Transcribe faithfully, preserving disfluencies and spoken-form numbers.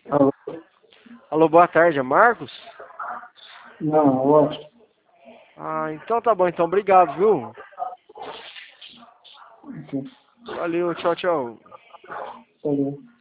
Alô? Alô, boa tarde, é Marcos? Não, eu acho. Ah, então tá bom, então obrigado, viu? Ok. Valeu, tchau, tchau. Valeu.